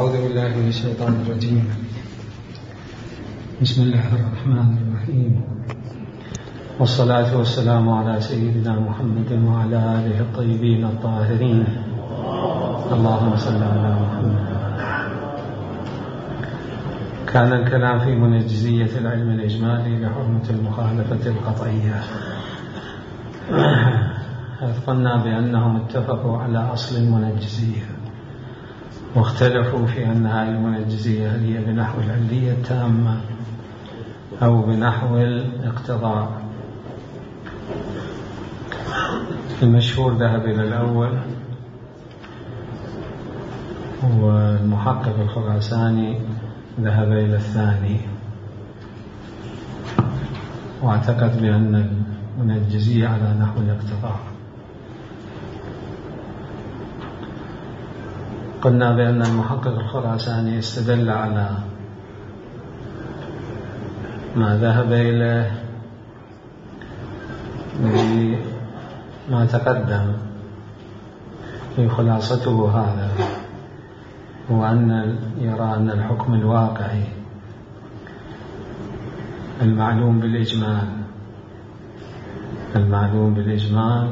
أعوذ بالله من الشيطان الرجيم. بسم الله الرحمن الرحيم، والصلاة والسلام على سيدنا محمد وعلى آله الطيبين الطاهرين. اللهم صل على محمد. كان الكلام في منجزية العلم الإجمالي لحرمة المخالفة القطعية، إذ قلنا بأنهم اتفقوا على أصل المنجزية، واختلفوا في أن هذه المنجزية هي بنحو العلية التامة أو بنحو الاقتضاء. المشهور ذهب إلى الأول، والمحقق الخراساني ذهب إلى الثاني، واعتقد بأن المنجزية على نحو الاقتضاء. قلنا بأن المحقق الخراساني استدل على ما ذهب إليه بما تقدم، في خلاصته هذا هو أن يرى أن الحكم الواقعي المعلوم بالإجمال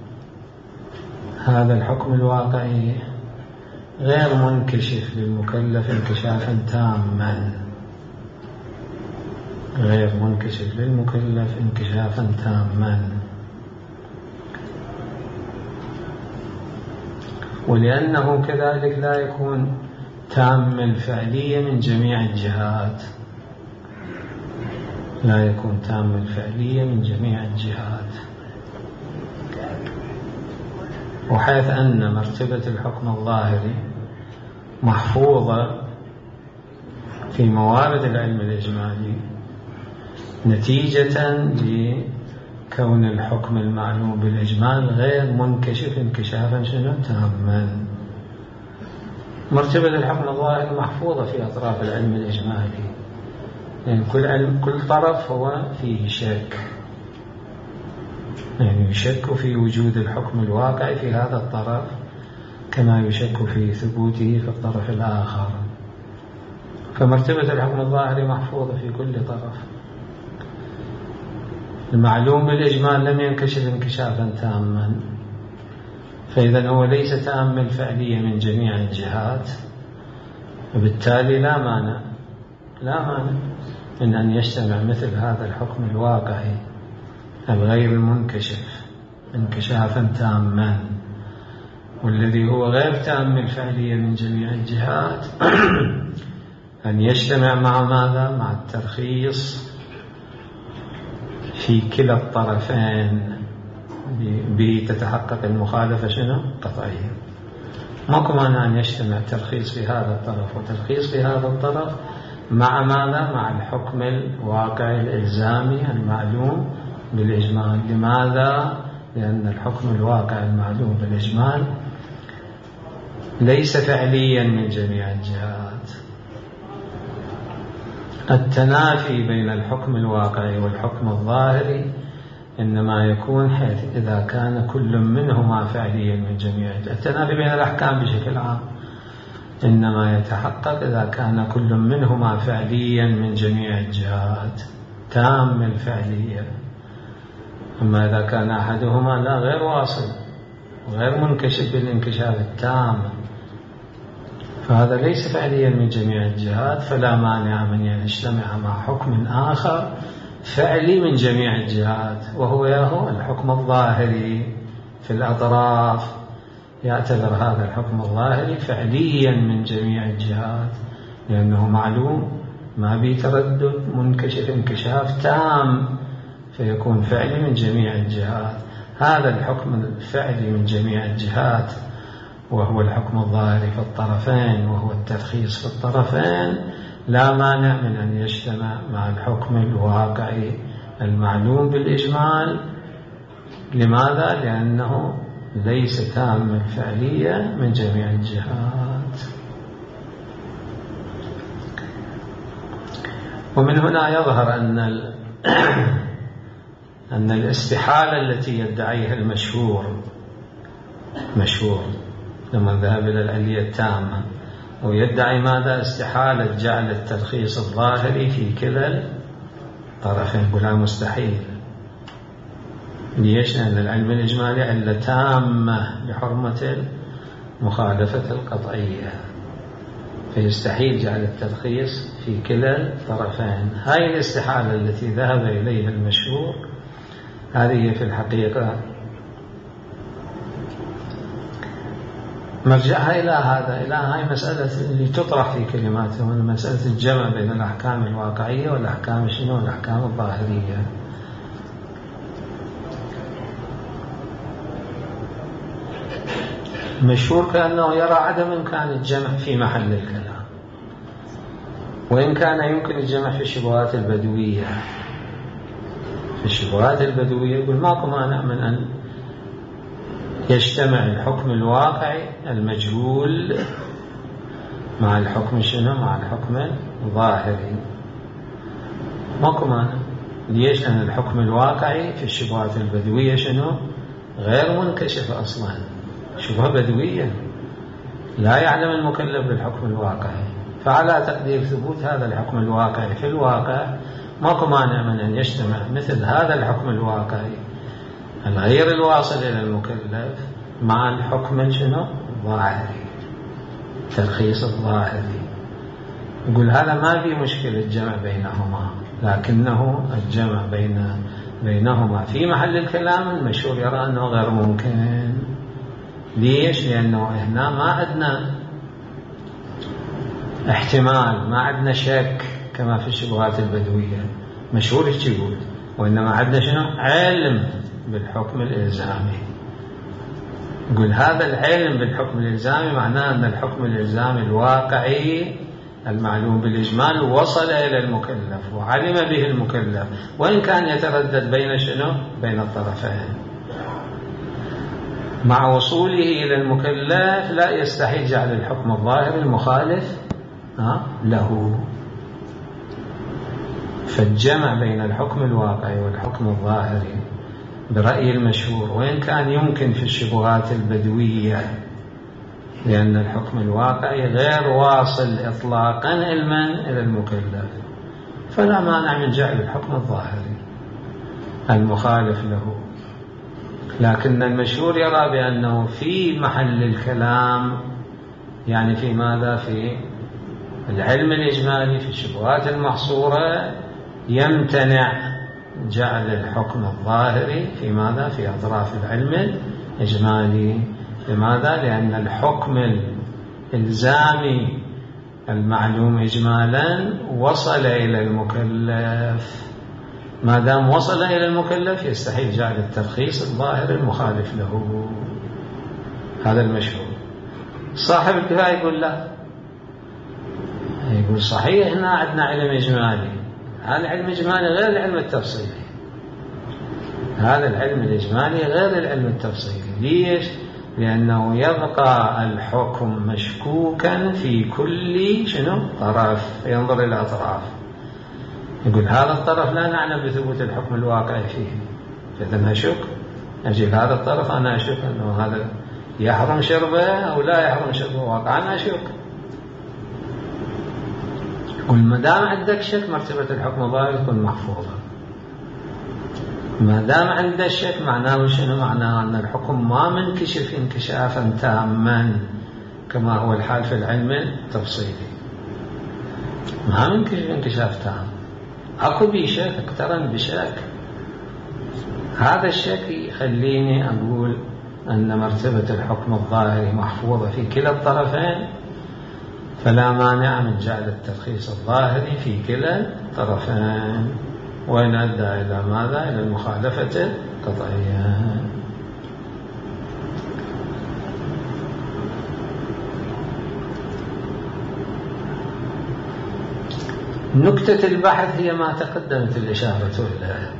هذا الحكم الواقعي غير منكشف للمكلف انكشافا تاما، ولأنه كذلك لا يكون تام الفعلية من جميع الجهات، وحيث أن مرتبة الحكم الظاهري محفوظة في موارد العلم الإجمالي نتيجة لكون الحكم المعلوم بالإجمال غير منكشف انكشافا تاما. مرتبة الحكم الظاهري محفوظة في أطراف العلم الإجمالي، يعني كل طرف هو فيه شك، يعني يشك في وجود الحكم الواقعي في هذا الطرف كما يشك في ثبوته في الطرف الآخر. فمرتبة الحكم الظاهري محفوظة في كل طرف. المعلوم بالإجمال لم ينكشف انكشافا تاما، فإذا هو ليس تام الفعلية من جميع الجهات، وبالتالي لا مانع من أن يجتمع مثل هذا الحكم الواقعي الغير المنكشف انكشافا تاما، والذي هو غير تام الفعلية من جميع الجهات أن يجتمع مع ماذا؟ مع الترخيص في كلا الطرفين، به تتحقق المخالفة قطعية. ماكو مانع أن يجتمع ترخيص في هذا الطرف وترخيص في هذا الطرف مع ماذا؟ مع الحكم الواقعي الإلزامي المعلوم بالإجمال. لماذا؟ لأن الحكم الواقعي المعلوم بالإجمال ليس فعليا من جميع الجهات. التنافي بين الحكم الواقعي والحكم الظاهري إنما يكون حيث إذا كان كل منهما فعليا من جميع الجهات. التنافي بين الأحكام بشكل عام إنما يتحقق إذا كان كل منهما فعليا من جميع الجهات تام الفعلية. أما إذا كان أحدهما لا غير واصل وغير منكشف بالانكشاف التام، فهذا ليس فعليا من جميع الجهات، فلا مانع من أن يجتمع مع حكم آخر فعلي من جميع الجهات، وهو الحكم الظاهري في الأطراف. يعتبر هذا الحكم الظاهري فعليا من جميع الجهات لأنه معلوم ما بيتردد منكشف انكشاف تام، فيكون فعلي من جميع الجهات. هذا الحكم الفعلي من جميع الجهات وهو الحكم الظاهري في الطرفين وهو الترخيص في الطرفين لا مانع من أن يجتمع مع الحكم الواقعي المعلوم بالإجمال. لماذا؟ لأنه ليس تام الفعلية من جميع الجهات. ومن هنا يظهر أن الاستحالة التي يدعيها المشهور لما ذهب إلى العلية التامة ويدعي ماذا؟ استحالة جعل التلخيص الظاهري في كلا الطرفين. يقول هذا مستحيل. ليش؟ لأن العلم الإجمالي علة تامة لحرمة المخالفة القطعية، فيستحيل جعل التلخيص في كلا الطرفين. هاي الاستحالة التي ذهب إليها المشهور هذه في الحقيقة مرجعها إلى هذا، إلى هاي مسألة اللي تطرح في كلماتهم، مسألة الجمع بين الأحكام الواقعية والأحكام شنو؟ الأحكام الظاهرية. مشهور كأنه يرى عدم إمكان الجمع في محل الكلام، وإن كان يمكن الجمع في الشبهات البدوية. في الشبهات البدوية يقول ماكو مانع من أن يجتمع الحكم الواقعي المجهول مع الحكم شنو؟ مع الحكم الظاهري. ماكو مانع. ليش؟ لأن الحكم الواقعي في الشبهات البدوية شنو؟ غير منكشف أصلا، شبهة بدوية لا يعلم المكلف بالحكم الواقعي، فعلى تقدير ثبوت هذا الحكم الواقعي في الواقع ماكو مانع من أن يجتمع مثل هذا الحكم الواقعي الغير الواصل إلى المكلف مع الحكم شنو؟ الظاهري، تلخيص الظاهري. يقول هذا ما في مشكلة الجمع بينهما، لكنه الجمع بينهما في محل الكلام المشهور يرى أنه غير ممكن. ليش؟ لأنه هنا ما عندنا احتمال، ما عندنا شك كما في الشبهات البدوية، مشهور يقول، وإنما عندنا شنو؟ علم بالحكم الإلزامي. يقول هذا العلم بالحكم الإلزامي معناه أن الحكم الإلزامي الواقعي المعلوم بالإجمال وصل إلى المكلف وعلم به المكلف، وإن كان يتردد بين شنو؟ بين الطرفين. مع وصوله إلى المكلف لا يستحيل جعل الحكم الظاهر المخالف له. فالجمع بين الحكم الواقعي والحكم الظاهري برأي المشهور وإن كان يمكن في الشبهات البدوية، لأن الحكم الواقعي غير واصل إطلاقا علما إلى المكلف، فلا مانع من جعل الحكم الظاهري المخالف له. لكن المشهور يرى بأنه في محل الكلام، يعني في ماذا؟ في العلم الإجمالي في الشبهات المحصورة يمتنع جعل الحكم الظاهري في ماذا؟ في أطراف العلم الإجمالي. لماذا؟ لأن الحكم الإلزامي المعلوم إجمالا وصل إلى المكلف، ما دام وصل إلى المكلف يستحيل جعل التلخيص الظاهر المخالف له. هذا المشهور. صاحب الكفاية يقول لا، يقول صحيح هنا عندنا علم إجمالي، هذا العلم الإجمالي غير العلم التفصيلي، هذا العلم الإجمالي غير العلم التفصيلي. ليش؟ لأنه يبقى الحكم مشكوكا في كل شنو؟ طرف، ينظر إلى الأطراف. يقول هذا الطرف لا نعلم بثبوت الحكم الواقعي فيه، فإذا نشك، أجل هذا الطرف أنا أشك أنه هذا يحرم شربه أو لا يحرم شربه، واقعا أشك. يقول ما دام عندك شك مرتبة الحكم الظاهري تكون محفوظة. ما دام عندك شك معناه شنو؟ معناه أن الحكم ما منكشف انكشافا تاما كما هو الحال في العلم التفصيلي، ما منكشف انكشاف تام، أكو بي شك، اقترن بشك. هذا الشك يخليني أقول أن مرتبة الحكم الظاهري محفوظة في كلا الطرفين، فلا مانع من جعل التلخيص الظاهري في كلا الطرفين، وإن أدى إلى ماذا؟ إلى المخالفة القطعية. نكتة البحث هي ما تقدمت الإشارة إليه،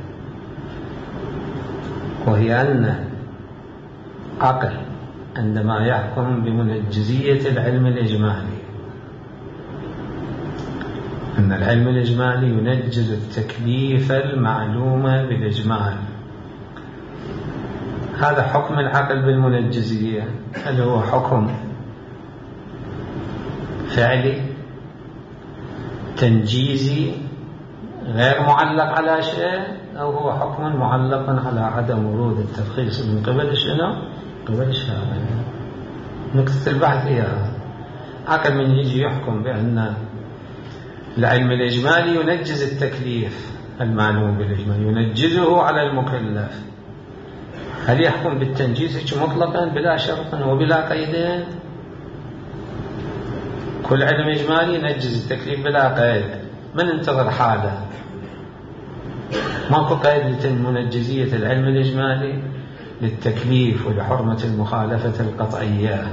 وهي أن عقل عندما يحكم بمنجزية العلم الإجمالي، أن العلم الإجمالي ينجز التكليف المعلوم بالإجمال. هذا حكم العقل بالمنجزية، هل هو حكم فعلي تنجيزي غير معلق على شيء، أو هو حكم معلق على عدم ورود الترخيص من قبل شنو؟ قبل الشارع. نقطة البحث هي عقل من يجي يحكم بأن العلم الإجمالي ينجز التكليف المعلوم بالإجمال، ينجزه على المكلف، هل يحكم بالتنجيز مطلقا بلا شرط وبلا قيد؟ كل علم إجمالي ينجز التكليف بلا قيد، من انتظر حاله؟ ماكو قيد لمنجزية العلم الإجمالي للتكليف ولحرمة المخالفة القطعية،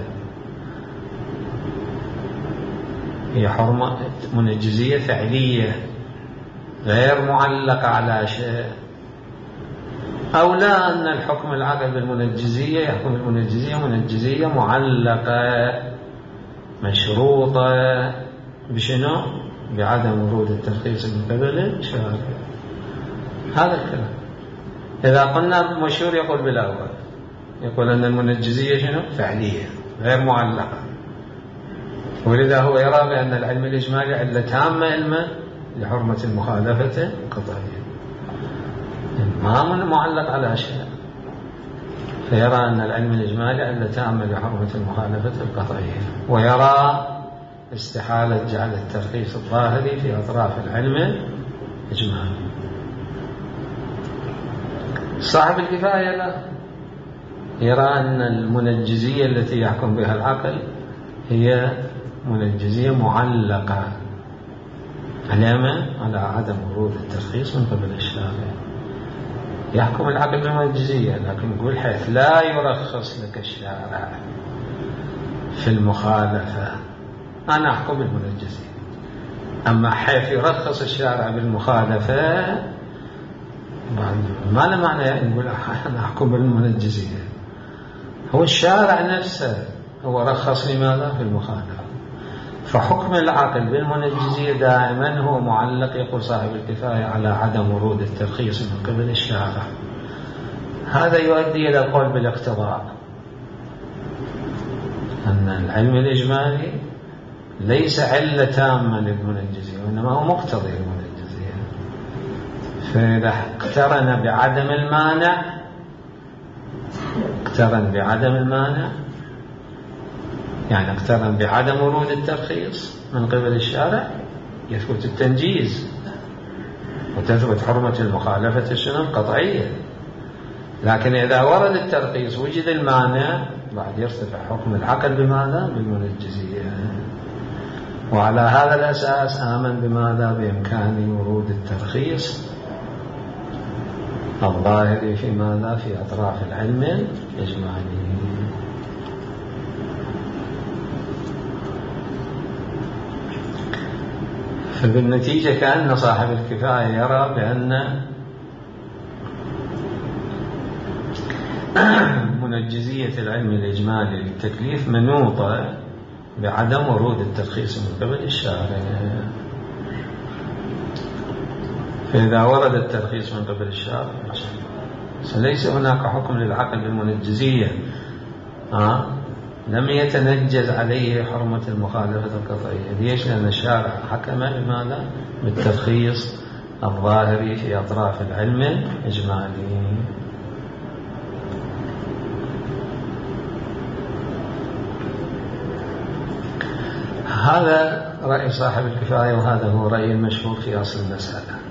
هي حرمة منجزية فعلية غير معلقة على شيء. أو لا أن الحكم العقل بالمنجزية يحكم المنجزية منجزية معلقة مشروطة بشنو؟ بعدم ورود الترخيص من قبل الشارع. هذا الكلام إذا قلنا مشهور يقول بالأول، يقول أن المنجزية شنو؟ فعلية غير معلقة، ولذا هو يرى بأن العلم الإجمالي علة تامة علما لحرمة المخالفة القطعية، ما معلق على شيء، فيرى أن العلم الإجمالي علة تامة لحرمة المخالفة القطعية، ويرى استحالة جعل الترخيص الظاهري في أطراف العلم الإجمالي. صاحب الكفاية لا، يرى أن المنجزية التي يحكم بها العقل هي منجزية معلقة علامة على عدم ورود الترخيص من قبل الشارع. يحكم العقل بالمنجزية، لكن يقول حيث لا يرخص لك الشارع في المخالفة أنا أحكم بالمنجزية، أما حيث يرخص الشارع بالمخالفة ما له معنى نقول أنا أحكم بالمنجزية. هو الشارع نفسه هو رخص لماذا؟ في المخالفة. فحكم العقل بالمنجزية دائما هو معلق، يقول صاحب الكفاية، على عدم ورود الترخيص من قبل الشارع. هذا يؤدي إلى القول بالاقتضاء، أن العلم الإجمالي ليس علة تامة للمنجزية، وإنما هو مقتضي للمنجزية. فإذا اقترن بعدم المانع، اقترن بعدم المانع يعني اقترن بعدم ورود الترخيص من قبل الشارع، يثبت التنجيز وتثبت حرمة المخالفة السنة القطعية. لكن إذا ورد الترخيص وجد المانع، بعد يرتفع حكم العقل بماذا؟ بالمنجزية. وعلى هذا الأساس آمن بماذا؟ بإمكان ورود الترخيص الظاهري في ماذا؟ في أطراف العلم الإجمالي. فبالنتيجة كأن صاحب الكفاية يرى بأن منجزية العلم الإجمالي للتكليف منوطة بعدم ورود الترخيص من قبل الشارع. فإذا ورد الترخيص من قبل الشارع فليس هناك حكم للعقل بالمنجزية، لم يتنجز عليه حرمة المخالفة القطعية. ليش؟ لأن الشارع حكم بماذا؟ بالترخيص الظاهري في أطراف العلم الإجمالي. هذا رأي صاحب الكفاية، وهذا هو رأي المشهور في أصل المسألة.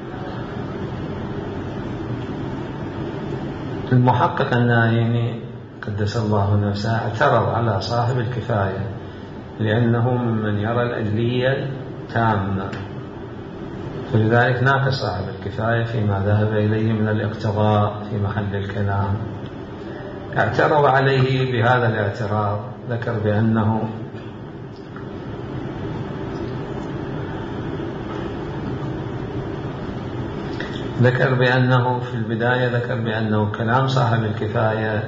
المحقق النايمي قدس الله نفسه اعترض على صاحب الكفاية لأنه ممن يرى الأدلية تامة، فلذلك ناقش صاحب الكفاية فيما ذهب إليه من الاقتضاء في محل الكلام. اعترض عليه بهذا الاعتراض، ذكر بأنه في البداية ذكر بأنه كلام صاحب الكفاية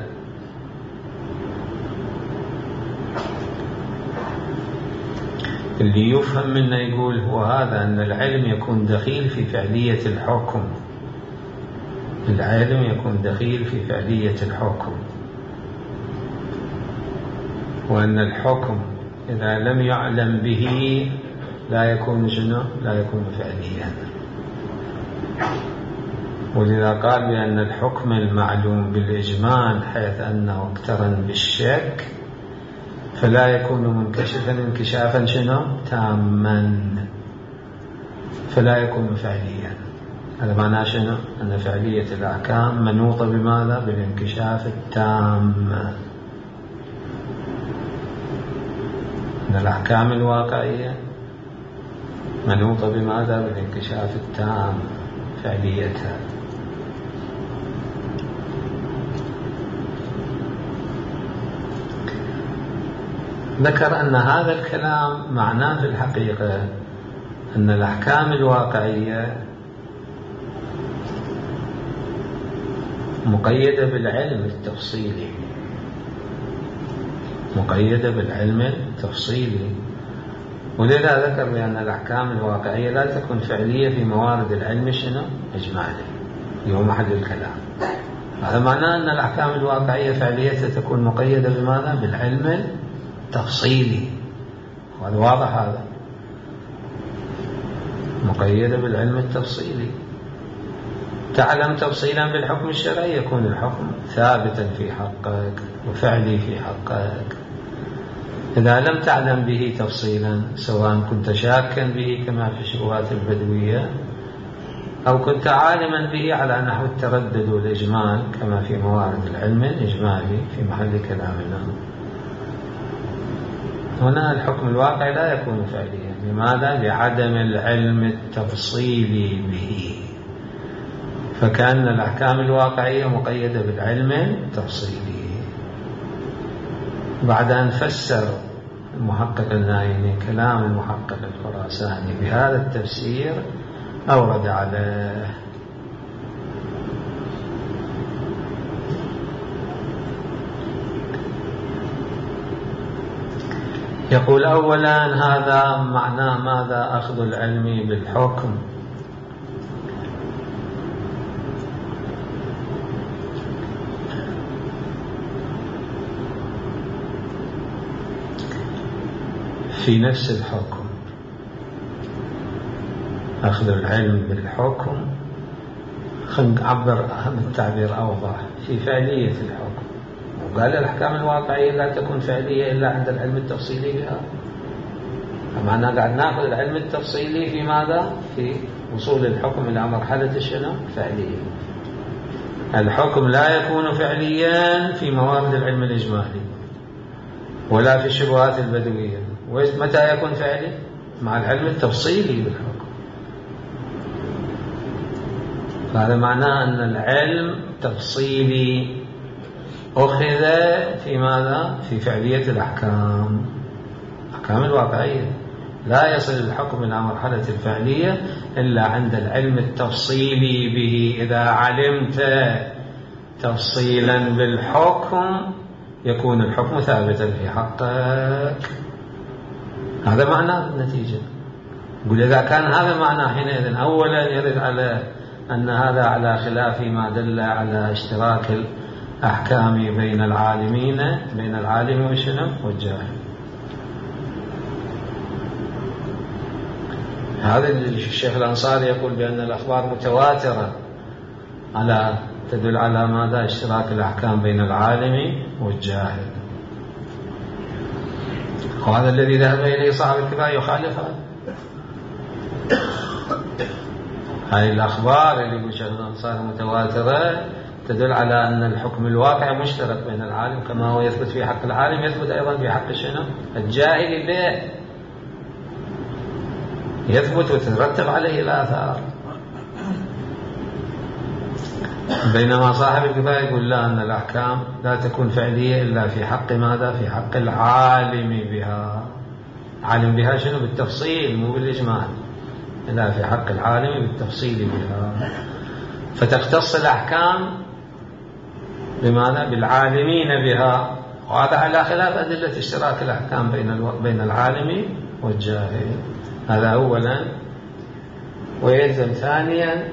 اللي يفهم منه يقول هو هذا أن العلم يكون دخيل في فعلية الحكم، العلم يكون دخيل في فعلية الحكم، وأن الحكم إذا لم يعلم به لا يكون شنو؟ لا يكون فعليا. ولذا قال بأن الحكم المعلوم بالإجمال حيث أنه اقترن بالشك فلا يكون منكشفا انكشافا شنو؟ تاما، فلا يكون فعليا. هذا معناه شنو؟ أن فعلية الأحكام منوطة بماذا؟ بالانكشاف التام. أن الأحكام الواقعية منوطة بماذا؟ بالانكشاف التام فعليتها. ذكر أن هذا الكلام معناه في الحقيقة أن الأحكام الواقعية مقيدة بالعلم التفصيلي، مقيدة بالعلم التفصيلي. ولذا ذكر بأن الأحكام الواقعية لا تكون فعلية في موارد العلم شنو؟ إجمالي، هو محل الكلام. هذا معناه أن الأحكام الواقعية فعليتها تكون مقيدة بماذا؟ بالعلم التفصيلي. وهذا واضح، هذا مقيدة بالعلم التفصيلي. تعلم تفصيلا بالحكم الشرعي يكون الحكم ثابتا في حقك وفعلي في حقك. إذا لم تعلم به تفصيلا، سواء كنت شاكا به كما في الشبهات البدوية أو كنت عالما به على نحو التردد والإجمال كما في موارد العلم الإجمالي في محل كلامنا، هنا الحكم الواقعي لا يكون فعليا. لماذا؟ لعدم العلم التفصيلي به. فكان الأحكام الواقعية مقيدة بالعلم التفصيلي. بعد أن فسر المحقق النايني كلام المحقق الخراساني بهذا التفسير أورد عليه يقول: أولا هذا معناه ماذا؟ أخذ العلم بالحكم. في نفس الحكم، أخذ العلم بالحكم. خلينا نعبر التعبير أوضح، في فعلية الحكم. وقال الأحكام الواقعية لا تكون فعلية إلا عند العلم التفصيلي بها. فمعنى قاعد نأخذ العلم التفصيلي في ماذا؟ في وصول الحكم إلى مرحلة شنو؟ فعلية. الحكم لا يكون فعليا في موارد العلم الإجمالي ولا في الشبهات البدوية. متى يكون فعلي؟ مع العلم التفصيلي بالحكم. فهذا معناه أن العلم التفصيلي أخذ في ماذا؟ في فعلية الأحكام الواقعية. لا يصل الحكم إلى مرحلة الفعلية إلا عند العلم التفصيلي به. إذا علمت تفصيلا بالحكم يكون الحكم ثابتا في حقك. هذا معناه النتيجة. يقول إذا كان هذا معناه حينئذ أولا يرد على أن هذا على خلاف ما دل على اشتراك الأحكام بين العالمين، بين العالم وشنو؟ والجاهل. هذا الشيخ الأنصاري يقول بأن الأخبار متواترة تدل على ماذا؟ اشتراك الأحكام بين العالم والجاهل. وهذا الذي ذهب إليه صاحب الكفاية يخالف هذا. هذه الأخبار اللي يقول الشيخ الأنصاري متواترة تدل على أن الحكم الواقع مشترك بين العالم، كما هو يثبت في حق العالم يثبت أيضا في حق شنو؟ الجاهل به، يثبت وتترتب عليه الآثار. بينما صاحب الكفاية يقول لا، أن الأحكام لا تكون فعلية إلا في حق ماذا؟ في حق العالم بها. عالم بها شنو؟ بالتفصيل مو بالإجمال، إلا في حق العالم بالتفصيل بها. فتختص الأحكام بماذا؟ بالعالمين بها. وهذا على خلاف أدلة اشتراك الأحكام بين العالم والجاهل. هذا أولا. ويلزم ثانيا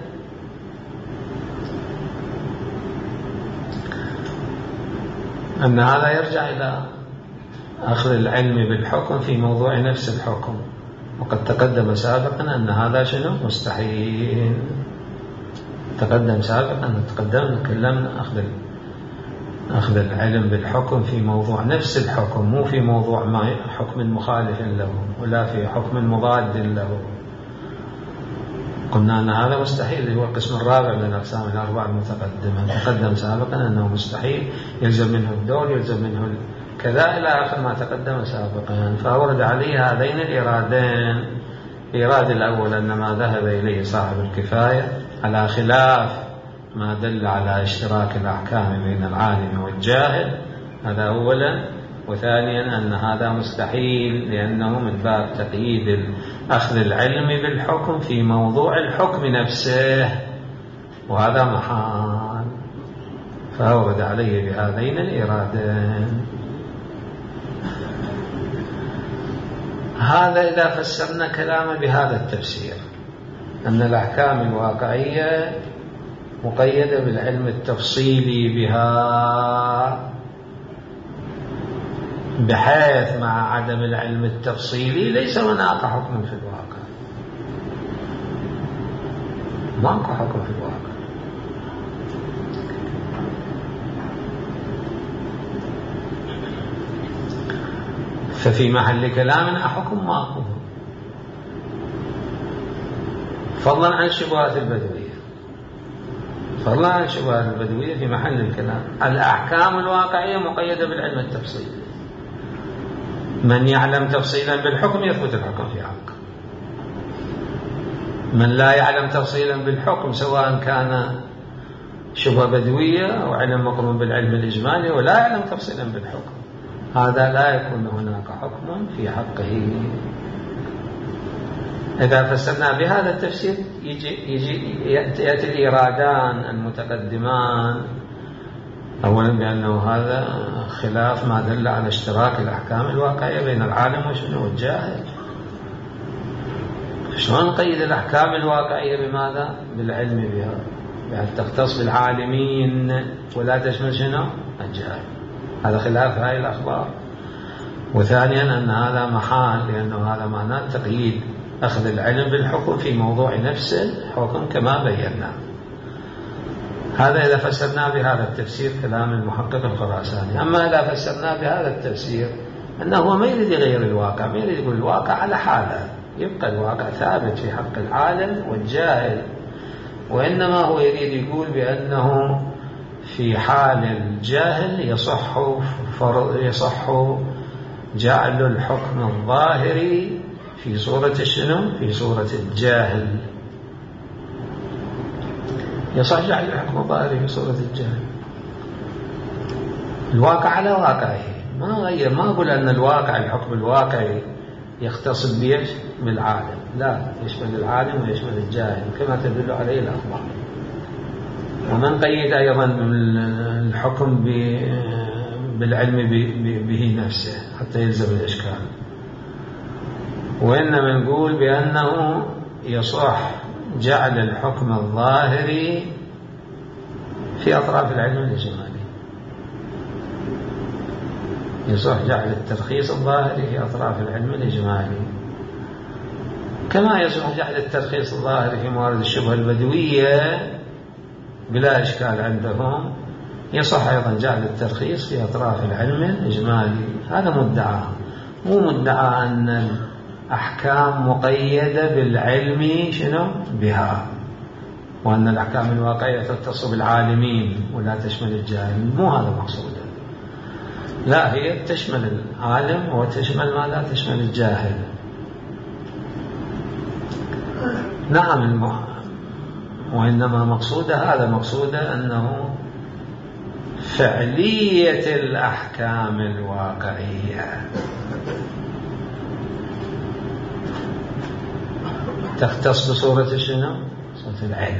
أن هذا يرجع إلى أخذ العلم بالحكم في موضوع نفس الحكم، وقد تقدم سابقا أن هذا شنو مستحيل. تقدم سابقا تكلمنا أخذ العلم بالحكم في موضوع نفس الحكم، مو في موضوع حكم مخالف له ولا في حكم مضاد له. قلنا أن هذا مستحيل، هو القسم الرابع من الأقسام الأربعة المتقدمة. تقدم سابقا أنه مستحيل، يلزم منه الدور، يلزم منه كذا إلى آخر ما تقدم سابقا. فأورد عليه هذين الإيرادين. الإيراد الأول أن ما ذهب إليه صاحب الكفاية على خلاف ما دل على اشتراك الأحكام بين العالم والجاهل، هذا أولا. وثانيا أن هذا مستحيل لأنه من باب تقييد أخذ العلم بالحكم في موضوع الحكم نفسه، وهذا محال. فأورد عليه بهذين الإيرادين. هذا إذا فسرنا كلامه بهذا التفسير، أن الأحكام الواقعية مقيدة بالعلم التفصيلي بها، بحيث مع عدم العلم التفصيلي ليس هناك حكم في الواقع، ماكو حكم في الواقع. ففي محل كلامنا حكم ماكو، فضلا عن شبهات البدوية. فضلا عن شبهات البدوية في محل الكلام الأحكام الواقعية مقيدة بالعلم التفصيلي. من يعلم تفصيلا بالحكم يثبت الحكم في حقه، من لا يعلم تفصيلا بالحكم سواء كان شبهة بدوية أو علم مقرون بالعلم الإجمالي ولا يعلم تفصيلا بالحكم، هذا لا يكون هناك حكم في حقه. إذا فسرنا بهذا التفسير يأتي الإيرادان المتقدمان، أولا بأنه هذا خلاف ما دل على اشتراك الأحكام الواقعية بين العالم والجاهل. شلون نقيد الأحكام الواقعية بماذا؟ بالعلم بها، بأن تختص بالعالمين ولا تشمل شنو؟ الجاهل. هذا خلاف هاي الأخبار. وثانيا أن هذا محال، لأنه هذا معناه تقييد أخذ العلم بالحكم في موضوع نفس الحكم كما بينا. هذا إذا فسرنا بهذا التفسير كلام المحقق الخراساني. أما إذا فسرنا بهذا التفسير أنه ما يريد يغير الواقع، ما يريد يقول الواقع على حاله، يبقى الواقع ثابت في حق العالم والجاهل، وإنما هو يريد يقول بأنه في حال الجاهل يصح جعل الحكم الظاهري في صورة شنو؟ في صورة الجاهل. يصح جعل الحكم الظاهري في صورة الجاهل. الواقع على واقعه، ما غير، ما أقول أن الواقع الحكم الواقعي يختص بيش بالعالم، لا، يشمل العالم ويشمل الجاهل كما تدل عليه الأخبار. ومن قيد أيضا الحكم بالعلم به نفسه حتى يلزم الإشكال. وإنما نقول بأنه يصح جعل الحكم الظاهري في أطراف العلم الإجمالي، يصح جعل الترخيص الظاهري في أطراف العلم الإجمالي، كما يصح جعل الترخيص الظاهري في موارد الشبهة البدوية بلا إشكال عندهم. يصح أيضا جعل الترخيص في أطراف العلم الإجمالي. هذا مدعى، مو مدعى أن الأحكام مقيدة بالعلم شنو بها، وأن الأحكام الواقعية تختص بالعالمين ولا تشمل الجاهل، مو هذا مقصوده. لا، هي تشمل العالم وتشمل ما لا تشمل الجاهل. نعم، وإنما مقصوده هذا، مقصوده أنه فعلية الأحكام الواقعية تختص بصورة شنو؟ صورة العلم.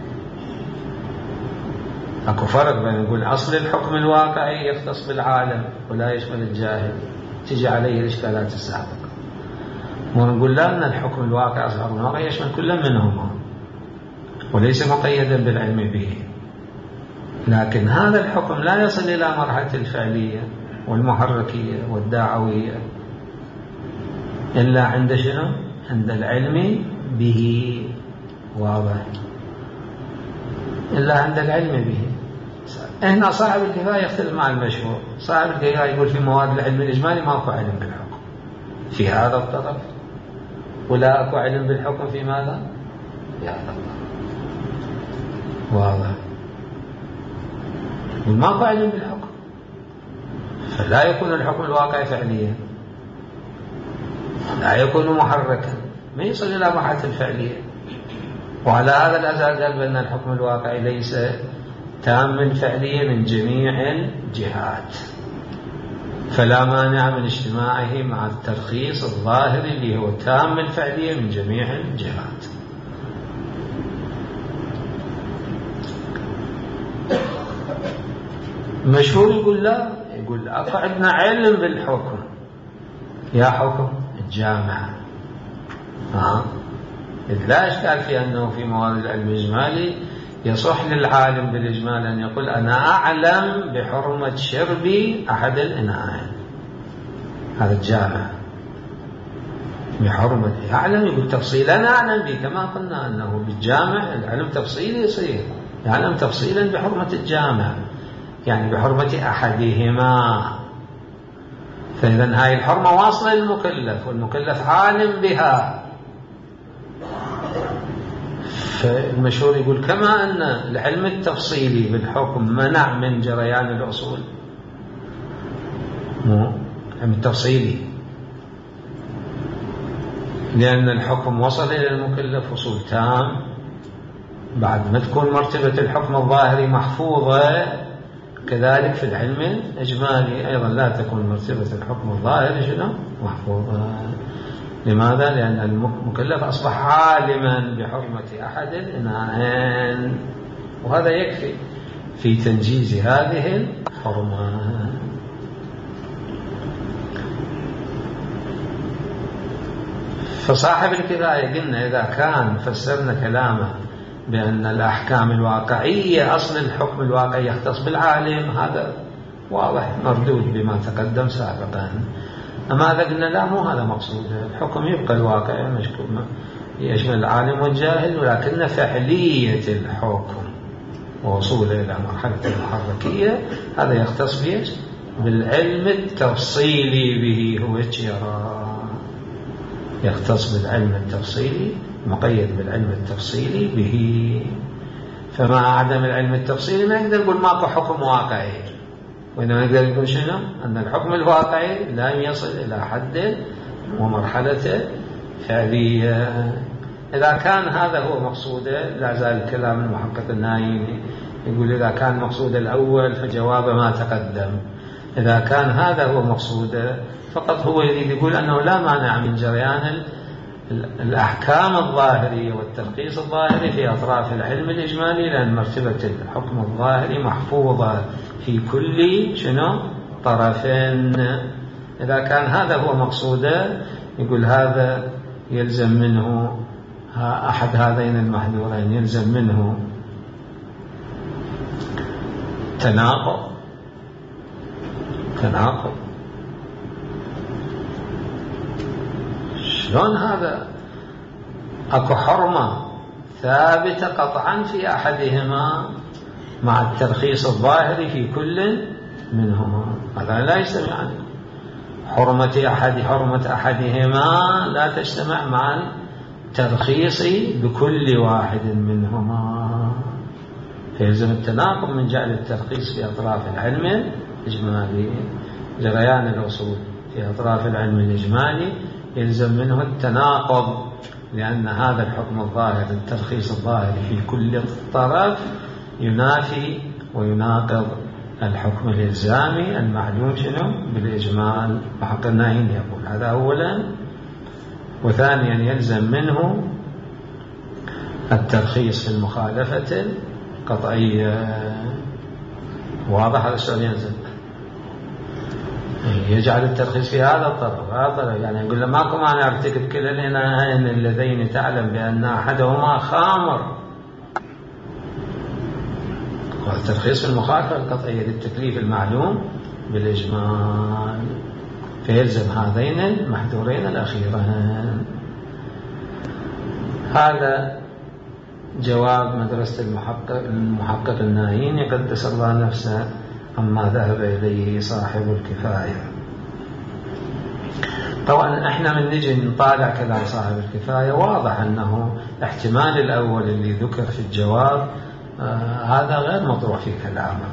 أكو فرق بين نقول أصل الحكم الواقعي يختص بالعالم ولا يشمل الجاهل، تجي عليه الإشكالات السابقة، ونقول لا، أن الحكم الواقعي أصل الحكم الواقعي يشمل كل منهما وليس مقيدا بالعلم به. لكن هذا الحكم لا يصل إلى مرحلة الفعلية والمحركية والدعوية إلا عند شنو؟ عند العلم به. واضح؟ إلا عند العلم به. هنا صاحب الكفاية يختلف مع المشهور. صاحب الكفاية يقول في مواد العلم الإجمالي ما أكو علم بالحكم في هذا الطرف، ولا أكو علم بالحكم في ماذا؟ في هذا الطرف. واضح؟ وما أكو علم بالحكم، فلا يكون الحكم الواقعي فعليا، لا يكون محركا، ما يصل إلى مرحلة الفعلية. وعلى هذا الأساس قال بأن الحكم الواقعي ليس تاما فعليا من جميع الجهات، فلا مانع من اجتماعه مع الترخيص الظاهري اللي هو تام فعليا من جميع الجهات. مشهور يقول لا، يقول أكو عندنا علم بالحكم. يا حكم الجامعة، لا إشكال في أنه في مواد العلم الإجمالي يصح للعالم بالإجمال أن يقول أنا أعلم بحرمة شرب أحد الإناءين، هذا الجامع بحرمة يعلم، يقول تفصيلا أنا أعلم به، كما قلنا أنه بالجامع العلم تفصيلي يصير، يعلم تفصيلا بحرمة الجامع، يعني بحرمة أحدهما. فإذا هاي الحرمة واصلة للمكلف والمكلف عالم بها. فالمشهور يقول كما أن العلم التفصيلي بالحكم منع من جريان الأصول، العلم التفصيلي لأن الحكم وصل إلى المكلف وصول تام، بعد ما تكون مرتبة الحكم الظاهري محفوظة، كذلك في العلم الإجمالي أيضا لا تكون مرتبة الحكم الظاهري شنو؟ محفوظة. لماذا؟ لأن المكلف أصبح عالما بحرمة أحد الإناءين، وهذا يكفي في تنجيز هذه الحرمة. فصاحب الكفاية قلنا إذا كان فسرنا كلامه بأن الأحكام الواقعية أصل الحكم الواقعي يختص بالعالم، هذا واضح مردود بما تقدم سابقا. أما إذا قلنا لا، مو هذا مقصود، الحكم يبقى الواقعي مشكوم يشمل العالم والجاهل، ولكن فعلية الحكم ووصوله إلى مرحلة المحركية هذا يختص به بالعلم التفصيلي به، هو يرى يختص بالعلم التفصيلي، مقيد بالعلم التفصيلي به. فمع عدم العلم التفصيلي ما يقدر يقول ماكو حكم واقعي، وإنما يقدر يقول شنو؟ أن الحكم الواقعي لا يصل إلى حد ومرحلة فعلية. إذا كان هذا هو مقصوده، لا زال الكلام المحقق النايني يقول إذا كان مقصود الأول فجواب ما تقدم، إذا كان هذا هو مقصوده فقط هو يريد يقول أنه لا مانع من جريان الأحكام الظاهرية والترخيص الظاهري في أطراف العلم الإجمالي، لأن مرتبة الحكم الظاهري محفوظة في كل شنو؟ طرفين. إذا كان هذا هو مقصوده يقول هذا يلزم منه أحد هذين المحذورين، يلزم منه تناقض. شلون هذا؟ أكو حرمة ثابتة قطعا في أحدهما مع الترخيص الظاهري في كل منهما، هذا لا يجتمع. حرمة أحدهما لا تجتمع مع الترخيص بكل واحد منهما، فيلزم التناقض من جعل الترخيص في أطراف العلم الإجمالي، جريان الأصول في أطراف العلم الإجمالي يلزم منه التناقض، لأن هذا الحكم الظاهر الترخيص الظاهري في كل طرف ينافي ويناقض الحكم الإلزامي المعلوم شنو؟ بالإجمال. وحق الناهين يقول هذا أولا. وثانيا يلزم منه الترخيص في المخالفة القطعية. واضح هذا السؤال؟ ينزل يجعل الترخيص في هذا الطرف يعني يقول له ماكو مانع ارتكب كلا الإناءين اللذين تعلم بأن أحدهما خامر. الترخيص في المخالفة القطعية للتكليف المعلوم بالإجمال، فيلزم هذين المحذورين الأخيرين. هذا جواب مدرسة المحقق النايين قدس الله نفسه عما ذهب إليه صاحب الكفاية. طبعا احنا من نجي نطالع كلام صاحب الكفاية واضح أنه الاحتمال الأول اللي ذكر في الجواب هذا غير مطروح في كلامه.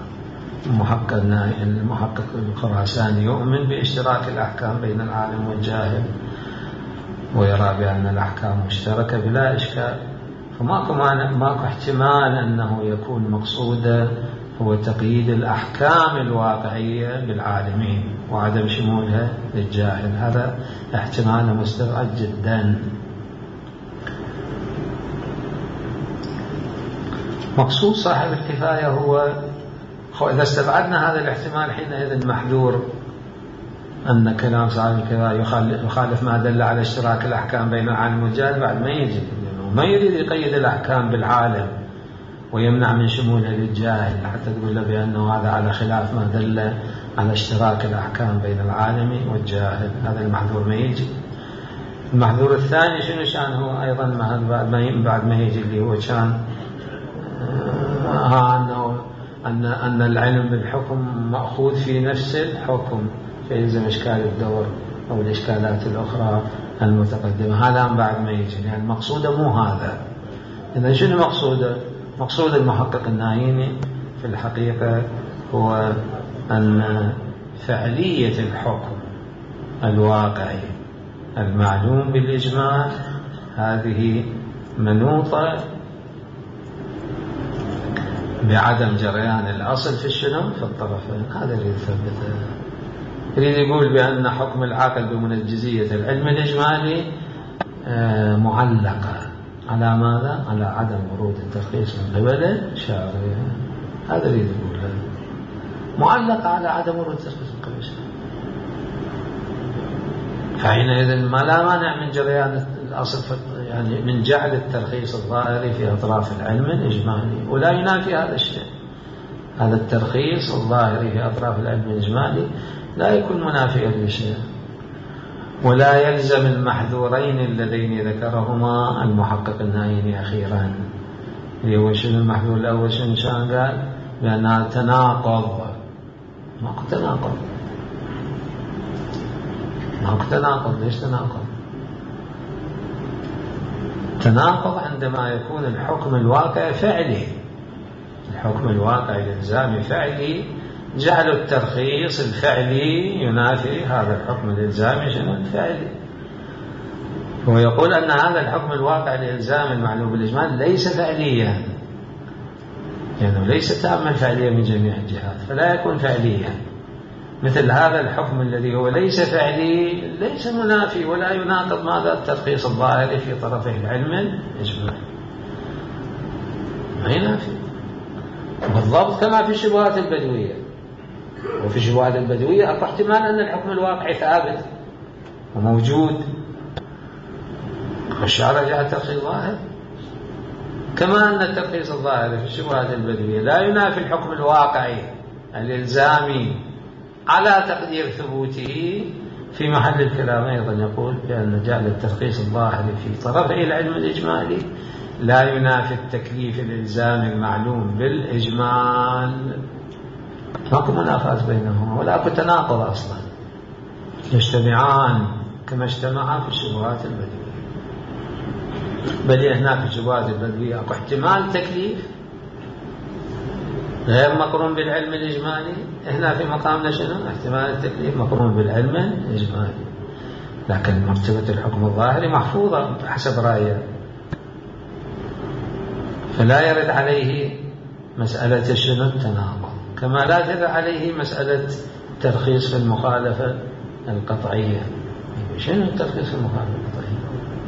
المحقق الخراساني يؤمن باشتراك الأحكام بين العالم والجاهل، ويرى بأن الأحكام مشتركة بلا إشكال، فماكو احتمال أنه يكون مقصودا هو تقييد الأحكام الواقعية بالعالمين وعدم شمولها للجاهل. هذا احتمال مستبعد جدا. مقصود صاحب الكفاية هو إذا استبعدنا هذا الاحتمال حينئذ المحذور أن كلام صاحب الكفاية يخالف ما دل على اشتراك الأحكام بين العالم والجاهل. بعد ما يجي ما يريد يقيد الأحكام بالعالم ويمنع من شمولها للجاهل حتى تقول له بأنه هذا على خلاف ما دل على اشتراك الأحكام بين العالم والجاهل. هذا المحذور ما يجي. المحذور الثاني شنو شانه أيضا بعد ما يجي اللي هو كان أن العلم بالحكم مأخوذ في نفس الحكم فيلزم إشكال الدور أو الإشكالات الأخرى المتقدمة. هذا بعد ما يجي، يعني مقصوده مو هذا. إذا شنو مقصوده؟ مقصود المحقق النايني في الحقيقة هو أن فعلية الحكم الواقعي المعلوم بالإجماع هذه منوطة بعدم جريان الأصل في الشنو في الطرفين. هذا يريد يثبته. يريد يقول بأن حكم العقل بمنجزية العلم الإجمالي معلقة على ماذا؟ على عدم ورود الترخيص من قبل الشارع. هذا يريد يقول معلقة على عدم ورود الترخيص من قبل الشارع. فحينئذ ما لا مانع من جريان الأصل يعني من جعل الترخيص الظاهري في أطراف العلم الإجمالي، ولا ينافي هذا الشيء. هذا الترخيص الظاهري في أطراف العلم الإجمالي لا يكون منافيا لشيء، ولا يلزم المحذورين اللذين ذكرهما المحقق النايني أخيرا. اللي هو شنو المحذور الأول؟ شنو قال؟ بأنها تناقض. ماكو تناقض. ماكو تناقض. ليش تناقض؟ تناقض عندما يكون الحكم الواقعي فعلي. الحكم الواقعي الإلزامي فعلي، جعل الترخيص الفعلي ينافي هذا الحكم الإلزامي شنو الفعلي. هو يقول أن هذا الحكم الواقعي الإلزامي المعلوم بالإجمال ليس فعليا، يعني ليس تاما فعليا من جميع الجهات، فلا يكون فعليا. مثل هذا الحكم الذي هو ليس فعلي ليس منافي ولا يناقض ماذا الترخيص الظاهري في طرفي العلم الإجمالي، ما ينافي. بالضبط كما في الشبهات البدوية. وفي الشبهات البدوية أكو احتمال أن الحكم الواقعي ثابت وموجود، والشارع جاء الترخيص الظاهر، كما أن الترخيص الظاهري في الشبهات البدوية لا ينافي الحكم الواقعي الإلزامي على تقدير ثبوته. في محل الكلام أيضا يقول بأن جعل الترخيص الظاهري في طرفي العلم الإجمالي لا ينافي التكليف الإلزامي المعلوم بالإجمال. ماكو منافاة بينهما ولا اكو تناقض أصلا، يجتمعان كما اجتمعا في الشبهات البدوية. بل هناك في الشبهات البدوية اكو احتمال تكليف غير مقرون بالعلم الإجمالي، هنا في مقامنا شنو؟ احتمال التكليف مقرون بالعلم الإجمالي، لكن مرتبة الحكم الظاهري محفوظة حسب رأيه، فلا يرد عليه مسألة شنو التناقض، كما لا ترد عليه مسألة ترخيص في المخالفة القطعية. شنو الترخيص في المخالفة القطعية؟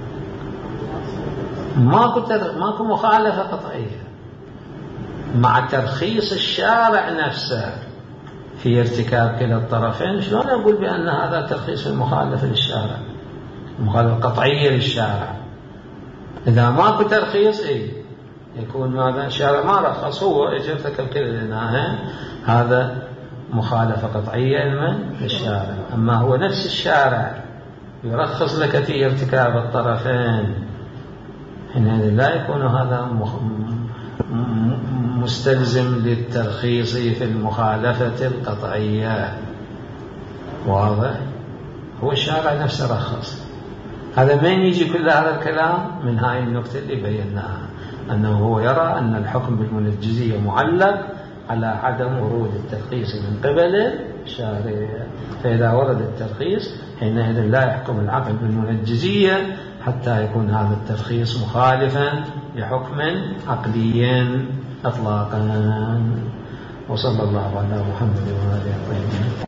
ماكو مخالفة قطعية مع ترخيص الشارع نفسه في ارتكاب كلا الطرفين. شلون أقول بأن هذا ترخيص في المخالفة للشارع، المخالفة القطعية للشارع؟ إذا ماكو ترخيص يكون ماذا؟ الشارع ما رخص، هو اجى ارتكب كلا. هذا مخالفة قطعية للشارع. أما هو نفس الشارع يرخص لك في ارتكاب الطرفين، حينئذ لا يكون هذا مستلزم للترخيص في المخالفة القطعية. واضح؟ هو الشارع نفسه رخص. هذا من يجي كل هذا الكلام من هاي النقطة اللي بيناها، أنه هو يرى أن الحكم بالمنجزية معلق على عدم ورود الترخيص من قبل الشارع، فإذا ورد الترخيص حينئذ لا يحكم العقل بالمنجزية حتى يكون هذا الترخيص مخالفا لحكم عقلي إطلاقا. وصلى الله على محمد وآله الطيبين.